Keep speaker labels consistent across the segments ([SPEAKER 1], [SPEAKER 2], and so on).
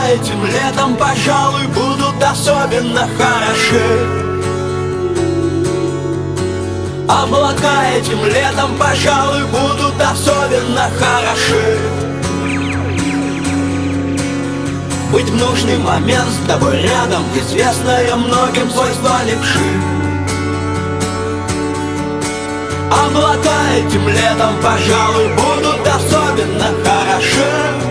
[SPEAKER 1] этим летом, пожалуй, будут особенно хороши. Облака этим летом, пожалуй, будут особенно хороши. Быть в нужный момент с тобой рядом, известное многим свойство левши. Облака этим летом, пожалуй, будут особенно хороши.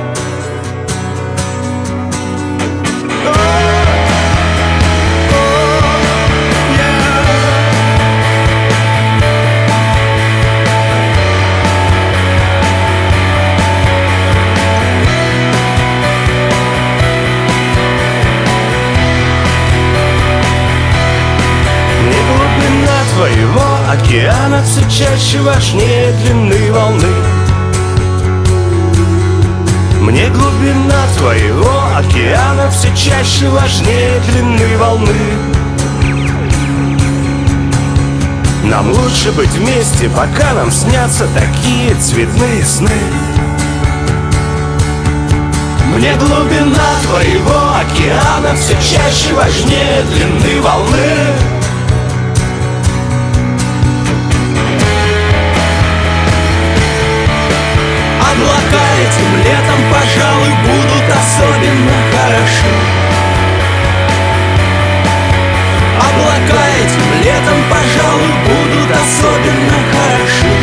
[SPEAKER 2] Твоего океана все чаще важнее длины волны. Мне глубина твоего океана все чаще важнее длины волны. Нам лучше быть вместе, пока нам снятся такие цветные сны. Мне глубина твоего океана все чаще важнее длины волны.
[SPEAKER 1] Облака этим летом, пожалуй, будут особенно хороши. Облака этим летом, пожалуй, будут особенно хороши.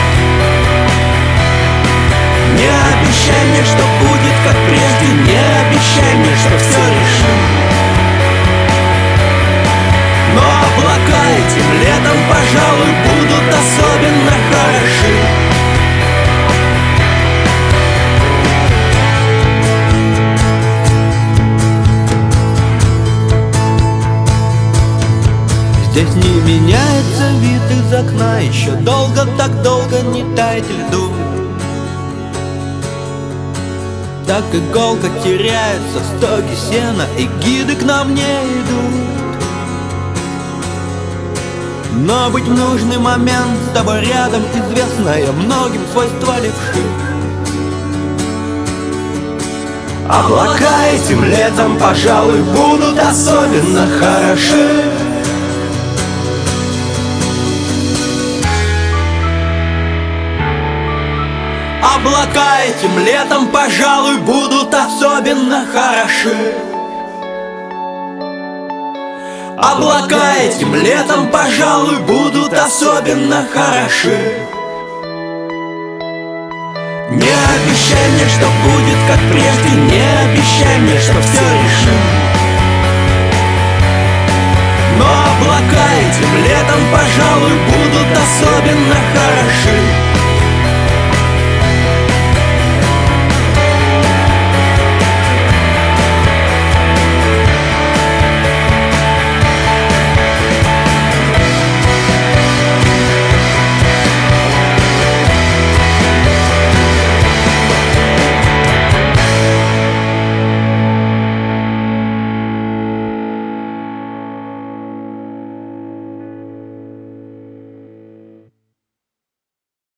[SPEAKER 1] Не обещай мне, что будет как прежде, не обещай мне, что все решим. Но облака этим летом, пожалуй, будут особенно хороши. Здесь не меняется вид из окна, еще долго, так долго не таять льду. Так иголка теряется в стоге сена, и гиды к нам не идут. Но быть в нужный момент с тобой рядом, известное многим свойство левши.
[SPEAKER 2] Облака этим летом, пожалуй, будут особенно хороши.
[SPEAKER 1] Облака этим летом, пожалуй, будут особенно хороши. Облака этим летом, пожалуй, будут особенно хороши. Не обещай мне, что будет как прежде, не обещай мне, что все решим. Но облака этим летом, пожалуй, будут особенно хороши.